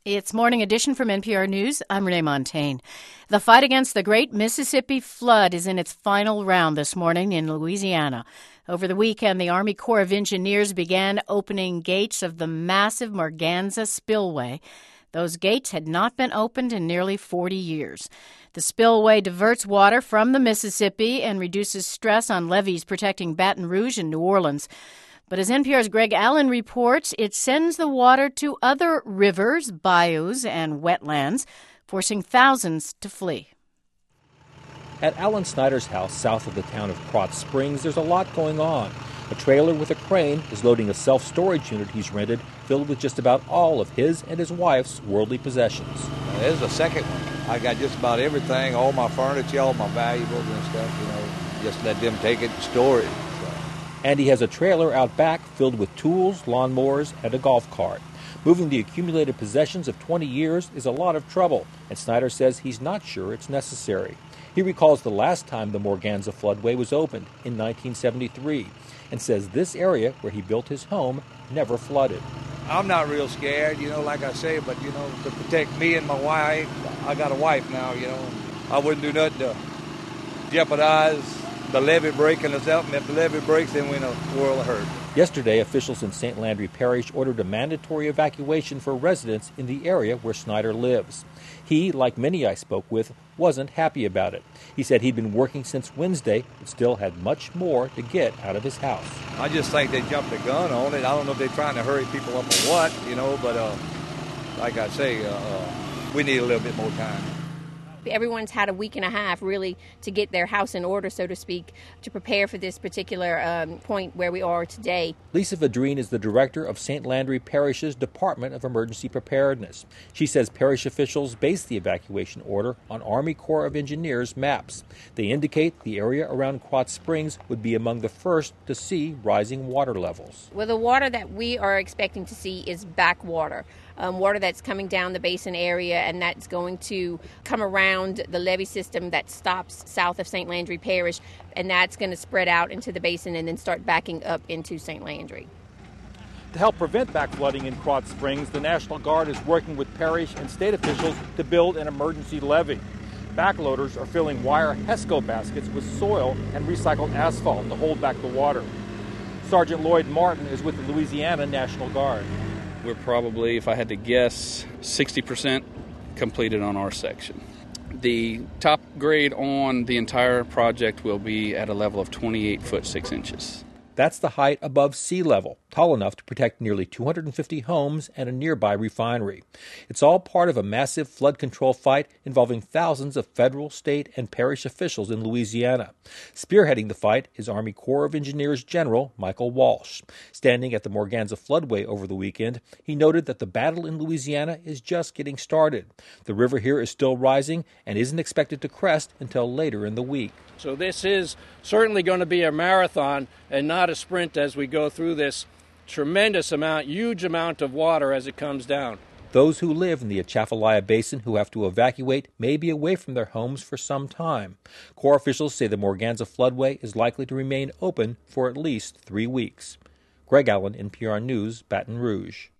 It's Morning Edition from NPR News. I'm Renee Montagne. The fight against the Great Mississippi Flood is in its final round this morning in Louisiana. Over the weekend, the Army Corps of Engineers began opening gates of the massive Morganza spillway. Those gates had not been opened in nearly 40 years. The spillway diverts water from the Mississippi and reduces stress on levees protecting Baton Rouge and New Orleans. But as NPR's Greg Allen reports, it sends the water to other rivers, bayous, and wetlands, forcing thousands to flee. At Alan Snyder's house south of the town of Krotz Springs, there's a lot going on. A trailer with a crane is loading a self-storage unit he's rented filled with just about all of his and his wife's worldly possessions. There's a second one. I got just about everything, all my furniture, all my valuables and stuff, just let them take it and store it. And he has a trailer out back filled with tools, lawnmowers, and a golf cart. Moving the accumulated possessions of 20 years is a lot of trouble, and Snyder says he's not sure it's necessary. He recalls the last time the Morganza floodway was opened in 1973 and says this area where he built his home never flooded. I'm not real scared, like I say, but, to protect me and my wife, I got a wife now, I wouldn't do nothing to jeopardize the levee breaking us out, and if the levee breaks, then we're in a world of hurt. Yesterday, officials in St. Landry Parish ordered a mandatory evacuation for residents in the area where Snyder lives. He, like many I spoke with, wasn't happy about it. He said he'd been working since Wednesday, but still had much more to get out of his house. I just think they jumped the gun on it. I don't know if they're trying to hurry people up or what, but like I say, we need a little bit more time. Everyone's had a week and a half, really, to get their house in order, so to speak, to prepare for this particular point where we are today. Lisa Vadrine is the director of St. Landry Parish's Department of Emergency Preparedness. She says parish officials base the evacuation order on Army Corps of Engineers maps. They indicate the area around Krotz Springs would be among the first to see rising water levels. Well, the water that we are expecting to see is backwater. Water that's coming down the basin area, and that's going to come around the levee system that stops south of St. Landry Parish, and that's going to spread out into the basin and then start backing up into St. Landry. To help prevent backflooding in Krotz Springs, the National Guard is working with parish and state officials to build an emergency levee. Backloaders are filling wire HESCO baskets with soil and recycled asphalt to hold back the water. Sergeant Lloyd Martin is with the Louisiana National Guard. We're probably, if I had to guess, 60% completed on our section. The top grade on the entire project will be at a level of 28 foot 6 inches. That's the height above sea level, tall enough to protect nearly 250 homes and a nearby refinery. It's all part of a massive flood control fight involving thousands of federal, state, and parish officials in Louisiana. Spearheading the fight is Army Corps of Engineers General Michael Walsh. Standing at the Morganza floodway over the weekend, he noted that the battle in Louisiana is just getting started. The river here is still rising and isn't expected to crest until later in the week. So this is certainly going to be a marathon and not a sprint as we go through this huge amount of water as it comes down. Those who live in the Atchafalaya Basin who have to evacuate may be away from their homes for some time. Corps officials say the Morganza floodway is likely to remain open for at least 3 weeks. Greg Allen, NPR News, Baton Rouge.